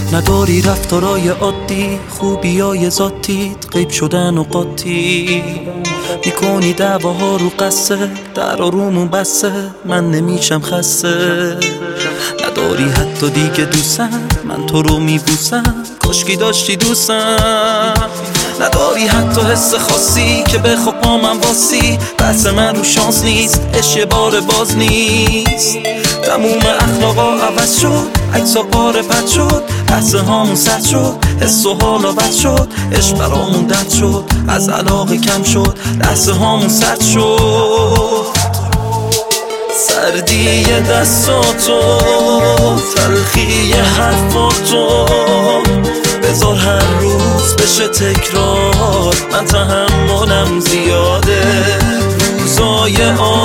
نداری رفتارای عادی، خوبیای ذاتیت غیب شدن و قاطی میکنی دعواها رو قصه، در رومون بسه من نمیشم خسته. نداری حتی دیگه دوستم، من تو رو میبوسم کاشکی داشتی دوستم. نداری حتی حس خاصی که بخوا پا من واسی، بحث من رو شانس نیست، عشق یه بار باز نیست. تموم اخلاقا عوض شد، عکسا پاره پد شد، بحث هامون سرد شد، حس و حالا بد شد، عشق برامون دد شد، از علاقه کم شد، لحظه هامون سرد شد. سردی دستاتو، تلخی حرفاتو، بذار هر روز بشه تکرار، من تحملم زیاده. روزای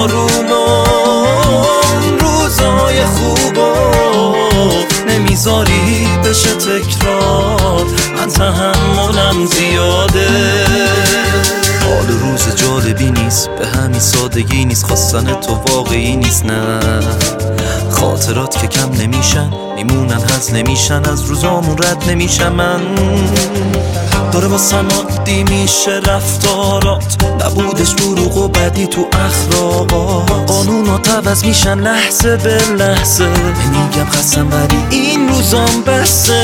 آرومم، روزای خوبم، نمیذاری بشه تکرار، من تحملم زیاده. حال روز جالبی نیست، به همین سادگی نیست، خواستن تو واقعی نیست. نه خاطرات که کم نمیشن، میمونن هز نمیشن، از روزامون رد نمیشم من. داره واسم عادی میشه رفتارات، نبودش دروغ و بدی تو اخلاقات. قانونات عوض میشن لحظه به لحظه، نمیگم خستم ولی این روزام بسه.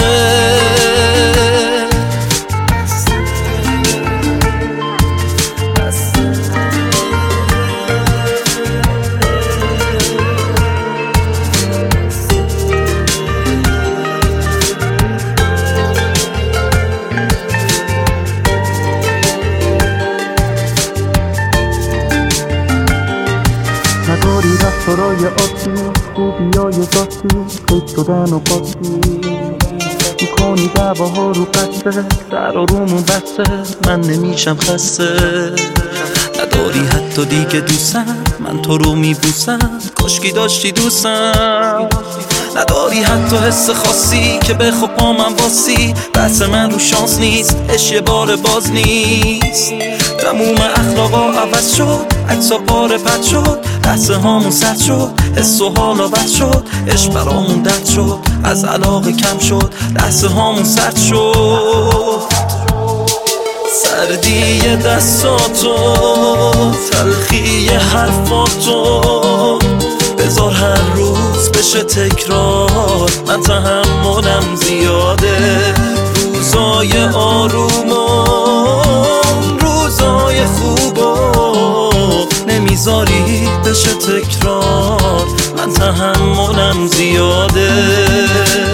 نداری رفتارای عادی، خوبیای ذاتی غیب شدن و قاطی میکنی دعواها رو قصه، در رومون بسه من نمیشم خسته. نداری حتی دیگه دوستم، من تو رو میبوسم کاشکی داشتی دوستم. نداری حتی حس خاصی که بخوا پا من واسی، بحث من رو شانس نیست، عشق یه بار باز نیست. تموم اخلاقا عوض شد، عکسا پاره پد شد، لحظه هامون سرد شد، حس و حالا بد شد، عشق برامون دد شد، از علاقه کم شد، لحظه هامون سرد شد. سردی دستاتو، تلخی حرفاتو، بذار هر روز بشه تکرار، من تحملم زیاده. روزای آرومم، روزای خوبم، نمیذاری بشه تکرار، من تحملم زیاده.